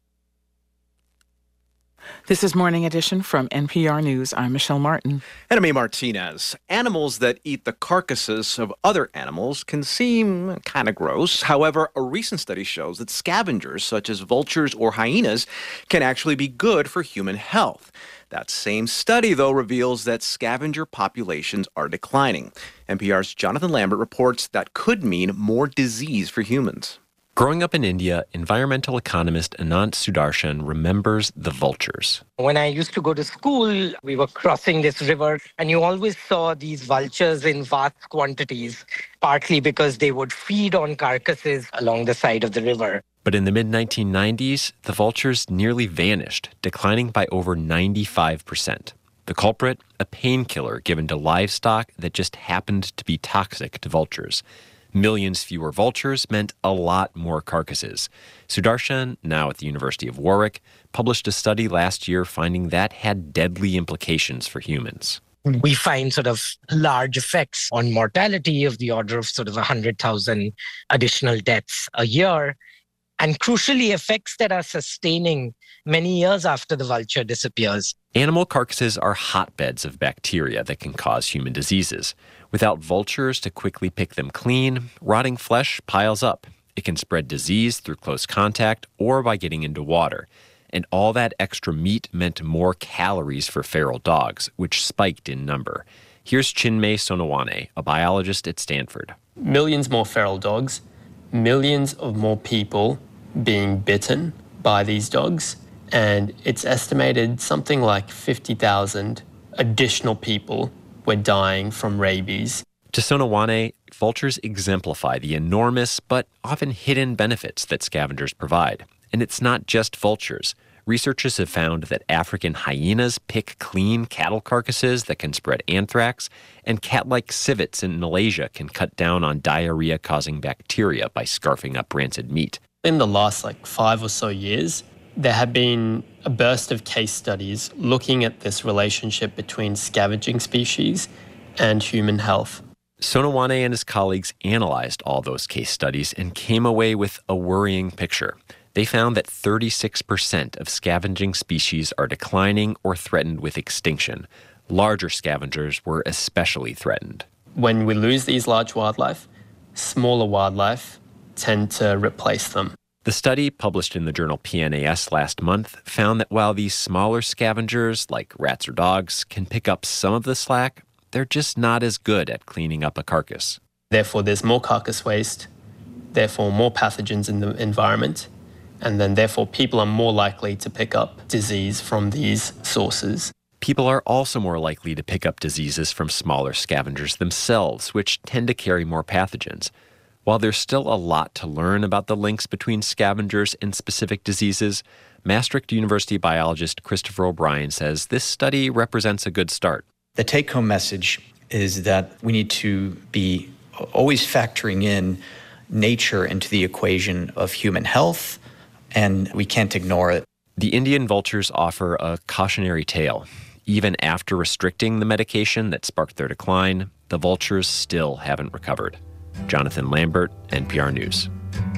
This is Morning Edition from N P R News. I'm Michelle Martin.
And I'm A. Martinez. Animals that eat the carcasses of other animals can seem kind of gross. However, a recent study shows that scavengers such as vultures or hyenas can actually be good for human health. That same study, though, reveals that scavenger populations are declining. N P R's Jonathan Lambert reports that could mean more disease for humans.
Growing up in India, environmental economist Anant Sudarshan remembers the vultures.
When I used to go to school, we were crossing this river, and you always saw these vultures in vast quantities, partly because they would feed on carcasses along the side of the river.
But in the mid nineteen nineties, the vultures nearly vanished, declining by over ninety-five percent. The culprit, a painkiller given to livestock that just happened to be toxic to vultures. Millions fewer vultures meant a lot more carcasses. Sudarshan, now at the University of Warwick, published a study last year finding that had deadly implications for humans.
We find sort of large effects on mortality of the order of sort of one hundred thousand additional deaths a year, and crucially effects that are sustaining many years after the vulture disappears.
Animal carcasses are hotbeds of bacteria that can cause human diseases. Without vultures to quickly pick them clean, rotting flesh piles up. It can spread disease through close contact or by getting into water. And all that extra meat meant more calories for feral dogs, which spiked in number. Here's Chinmay Sonawane, a biologist at Stanford.
Millions more feral dogs, millions of more people being bitten by these dogs, and it's estimated something like fifty thousand additional people were dying from rabies.
To Sonawane, vultures exemplify the enormous but often hidden benefits that scavengers provide. And it's not just vultures. Researchers have found that African hyenas pick clean cattle carcasses that can spread anthrax, and cat-like civets in Malaysia can cut down on diarrhea-causing bacteria by scarfing up rancid meat.
In the last like five or so years, there have been a burst of case studies looking at this relationship between scavenging species and human health.
Sonawane and his colleagues analyzed all those case studies and came away with a worrying picture. They found that thirty-six percent of scavenging species are declining or threatened with extinction. Larger scavengers were especially threatened.
When we lose these large wildlife, smaller wildlife tend to replace them.
The study, published in the journal P N A S last month, found that while these smaller scavengers, like rats or dogs, can pick up some of the slack, they're just not as good at cleaning up a carcass.
Therefore, there's more carcass waste, therefore more pathogens in the environment, and then therefore people are more likely to pick up disease from these sources.
People are also more likely to pick up diseases from smaller scavengers themselves, which tend to carry more pathogens. While there's still a lot to learn about the links between scavengers and specific diseases, Maastricht University biologist Christopher O'Brien says this study represents a good start.
The take-home message is that we need to be always factoring in nature into the equation of human health, and we can't ignore it.
The Indian vultures offer a cautionary tale. Even after restricting the medication that sparked their decline, the vultures still haven't recovered. Jonathan Lambert, N P R News.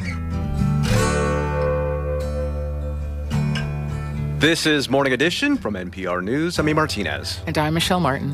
This is Morning Edition from N P R News. I'm A. Martinez.
And I'm Michelle Martin.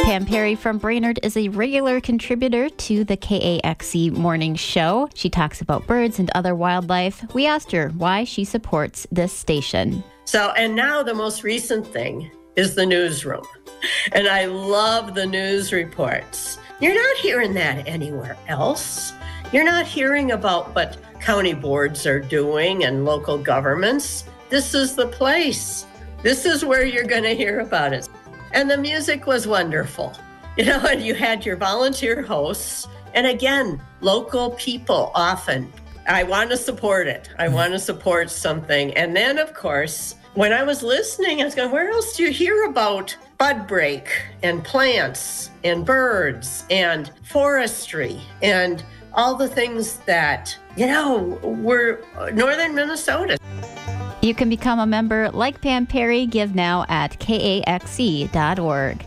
Pam Perry from Brainerd is a regular contributor to the K A X E Morning Show. She talks about birds and other wildlife. We asked her why she supports this station.
So, and now the most recent thing is the newsroom. And I love the news reports. You're not hearing that anywhere else. You're not hearing about what county boards are doing and local governments. This is the place. This is where you're going to hear about it. And the music was wonderful. You know, and you had your volunteer hosts. And again, local people often. I want to support it. I want to support something. And then, of course, when I was listening, I was going, where else do you hear about bud break and plants and birds and forestry and all the things that, you know, were northern Minnesota?
You can become a member like Pam Perry. Give now at K A X E dot org.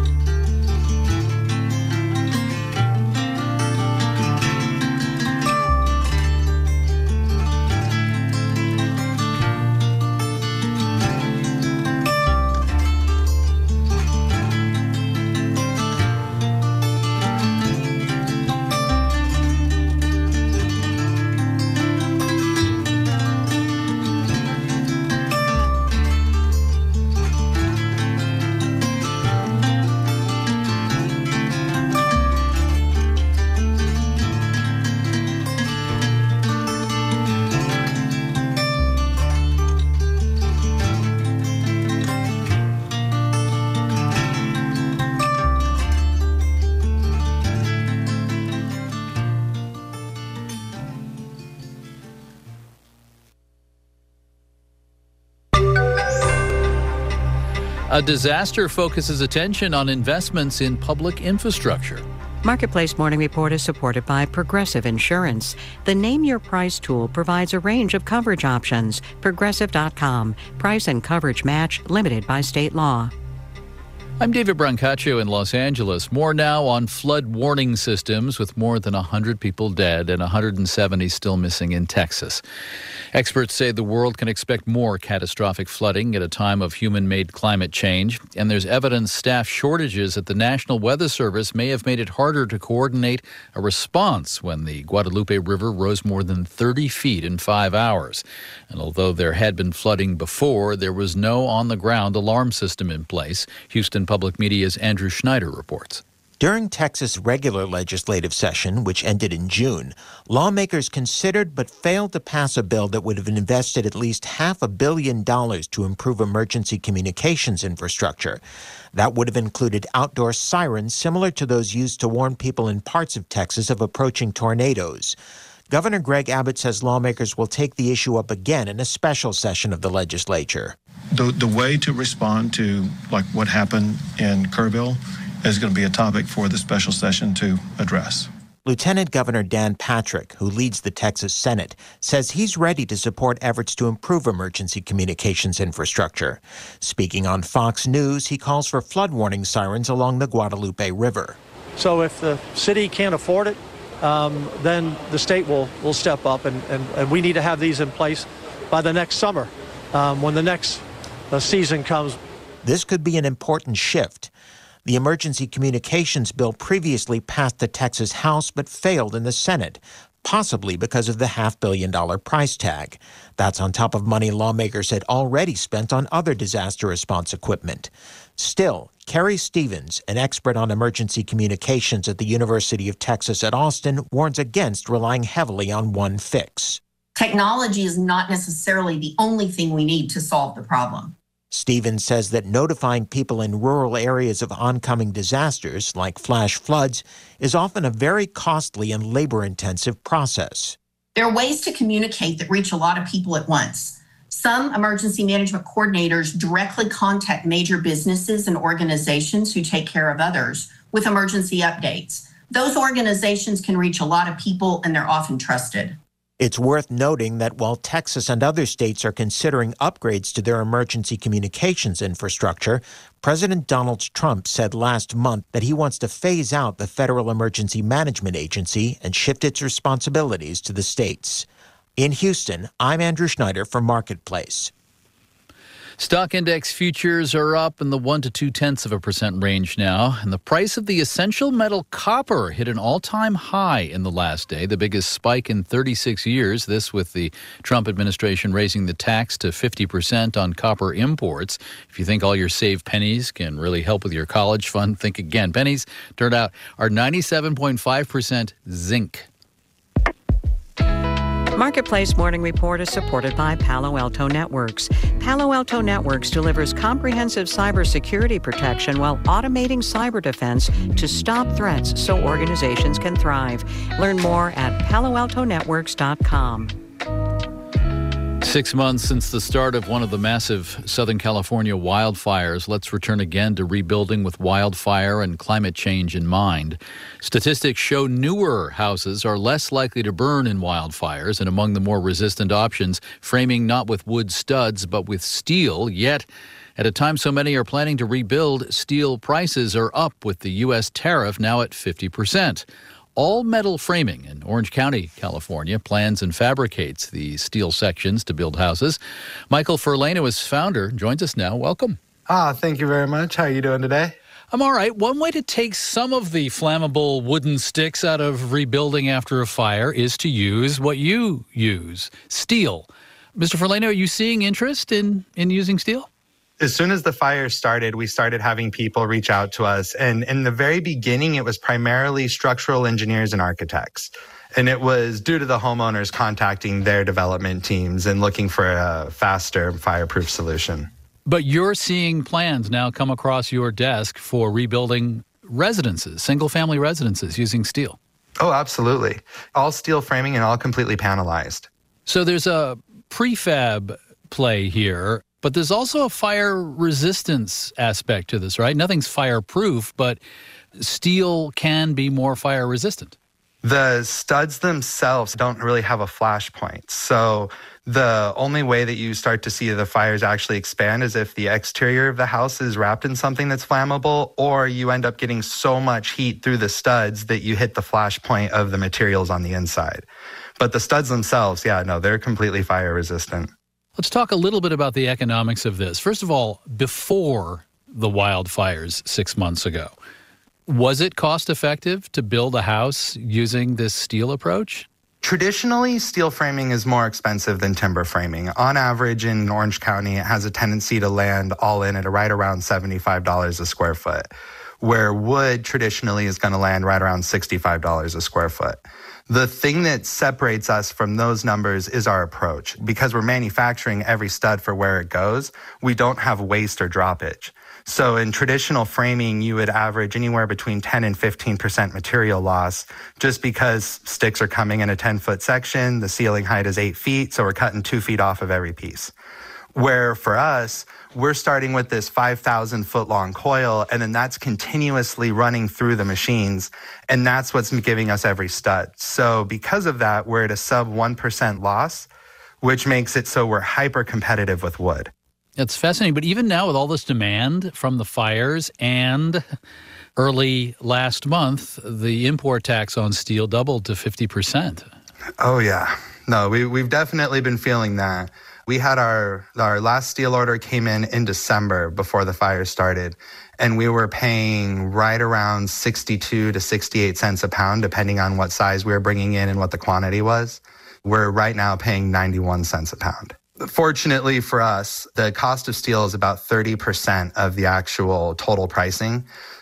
A disaster focuses attention on investments in public infrastructure.
Marketplace Morning Report is supported by Progressive Insurance. The Name Your Price tool provides a range of coverage options. Progressive dot com. Price and coverage match limited by state law.
I'm David Brancaccio in Los Angeles. More now on flood warning systems, with more than one hundred people dead and one hundred seventy still missing in Texas. Experts say the world can expect more catastrophic flooding at a time of human-made climate change, and there's evidence staff shortages at the National Weather Service may have made it harder to coordinate a response when the Guadalupe River rose more than thirty feet in five hours. And although there had been flooding before, there was no on-the-ground alarm system in place. Houston Public Media's Andrew Schneider reports.
During Texas' regular legislative session, which ended in June, lawmakers considered but failed to pass a bill that would have invested at least half a billion dollars to improve emergency communications infrastructure. That would have included outdoor sirens similar to those used to warn people in parts of Texas of approaching tornadoes. Governor Greg Abbott says lawmakers will take the issue up again in a special session of the legislature.
The, the way to respond to like what happened in Kerrville is going to be a topic for the special session to address.
Lieutenant Governor Dan Patrick, who leads the Texas Senate, says he's ready to support efforts to improve emergency communications infrastructure. Speaking on Fox News, he calls for flood warning sirens along the Guadalupe River.
So if the city can't afford it, um, then the state will, will step up, and, and, and we need to have these in place by the next summer, um, when the next uh, season comes.
This could be an important shift. The emergency communications bill previously passed the Texas House but failed in the Senate, possibly because of the half billion dollar price tag. That's on top of money lawmakers had already spent on other disaster response equipment. Still, Carrie Stevens, an expert on emergency communications at the University of Texas at Austin, warns against relying heavily on one fix.
Technology is not necessarily the only thing we need to solve the problem.
Stevens says that notifying people in rural areas of oncoming disasters, like flash floods, is often a very costly and labor-intensive process.
There are ways to communicate that reach a lot of people at once. Some emergency management coordinators directly contact major businesses and organizations who take care of others with emergency updates. Those organizations can reach a lot of people, and they're often trusted.
It's worth noting that while Texas and other states are considering upgrades to their emergency communications infrastructure, President Donald Trump said last month that he wants to phase out the Federal Emergency Management Agency and shift its responsibilities to the states. In Houston, I'm Andrew Schneider for Marketplace.
Stock index futures are up in the one to two tenths of a percent range now, and the price of the essential metal copper hit an all-time high in the last day, the biggest spike in thirty-six years. This with the Trump administration raising the tax to fifty percent on copper imports. If you think all your saved pennies can really help with your college fund, think again. Pennies turned out are ninety-seven point five percent zinc.
Marketplace Morning Report is supported by Palo Alto Networks. Palo Alto Networks delivers comprehensive cybersecurity protection while automating cyber defense to stop threats so organizations can thrive. Learn more at palo alto networks dot com.
Six months since the start of one of the massive Southern California wildfires, let's return again to rebuilding with wildfire and climate change in mind. Statistics show newer houses are less likely to burn in wildfires, and among the more resistant options, framing not with wood studs but with steel. Yet, at a time so many are planning to rebuild, steel prices are up with the U S tariff now at fifty percent. All Metal Framing in Orange County, California, plans and fabricates the steel sections to build houses. Michael Furlano is founder, joins us now. Welcome.
Ah, thank you very much. How are you doing today?
I'm all right. One way to take some of the flammable wooden sticks out of rebuilding after a fire is to use what you use, steel. Mister Furlano, are you seeing interest in, in using steel?
As soon as the fire started, we started having people reach out to us. And in the very beginning, it was primarily structural engineers and architects. And it was due to the homeowners contacting their development teams and looking for a faster fireproof solution.
But you're seeing plans now come across your desk for rebuilding residences, single-family residences using steel.
Oh, absolutely. All steel framing and all completely panelized.
So there's a prefab play here. But there's also a fire resistance aspect to this, right? Nothing's fireproof, but steel can be more fire resistant.
The studs themselves don't really have a flash point. So the only way that you start to see the fires actually expand is if the exterior of the house is wrapped in something that's flammable, or you end up getting so much heat through the studs that you hit the flash point of the materials on the inside. But the studs themselves, yeah, no, they're completely fire resistant.
Let's talk a little bit about the economics of this. First of all, before the wildfires six months ago, was it cost effective to build a house using this steel approach?
Traditionally, steel framing is more expensive than timber framing. On average, in Orange County, it has a tendency to land all in at right around seventy-five dollars a square foot, where wood traditionally is going to land right around sixty-five dollars a square foot. The thing that separates us from those numbers is our approach. Because we're manufacturing every stud for where it goes, we don't have waste or droppage. So in traditional framing, you would average anywhere between ten and fifteen percent material loss just because sticks are coming in a ten-foot section, the ceiling height is eight feet, so we're cutting two feet off of every piece. Where for us, we're starting with this five thousand foot long coil, and then that's continuously running through the machines, and that's what's giving us every stud. So because of that, we're at a sub one percent loss, which makes it so we're hyper competitive with wood.
It's fascinating, but even now with all this demand from the fires and early last month, the import tax on steel doubled to fifty percent.
Oh yeah. No, we, we've definitely been feeling that. We had our, our last steel order came in in December before the fire started, and we were paying right around sixty-two to sixty-eight cents a pound, depending on what size we were bringing in and what the quantity was. We're right now paying ninety-one cents a pound. Fortunately for us, the cost of steel is about thirty percent of the actual total pricing.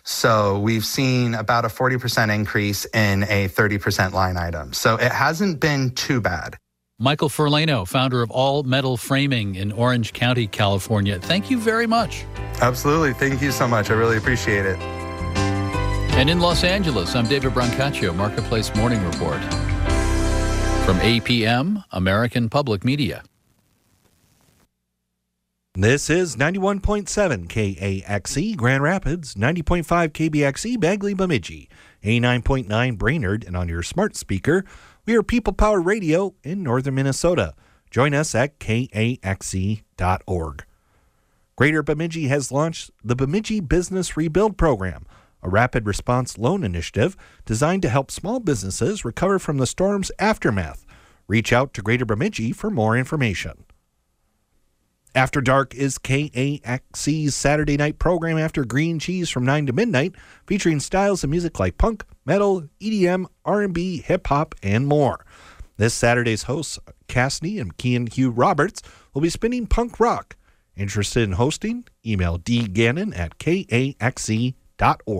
So we've seen about a forty percent increase in a thirty percent line item. So it hasn't been too bad.
Michael Furlano, founder of All Metal Framing in Orange County, California. Thank you very much.
Absolutely. Thank you so much. I really appreciate it.
And in Los Angeles, I'm David Brancaccio, Marketplace Morning Report. From A P M, American Public Media.
This is ninety-one point seven K A X E Grand Rapids, ninety point five K B X E Bagley Bemidji, eighty-nine point nine Brainerd, and on your smart speaker, we are People Power Radio in northern Minnesota. Join us at K A X E dot org. Greater Bemidji has launched the Bemidji Business Rebuild Program, a rapid response loan initiative designed to help small businesses recover from the storm's aftermath. Reach out to Greater Bemidji for more information. After Dark is K A X C's Saturday night program after Green Cheese from nine to midnight, featuring styles of music like punk, metal, E D M, R and B, hip-hop, and more. This Saturday's hosts, Cassidy and Kean Hugh Roberts, will be spinning punk rock. Interested in hosting? Email dgannon at k a x e dot org.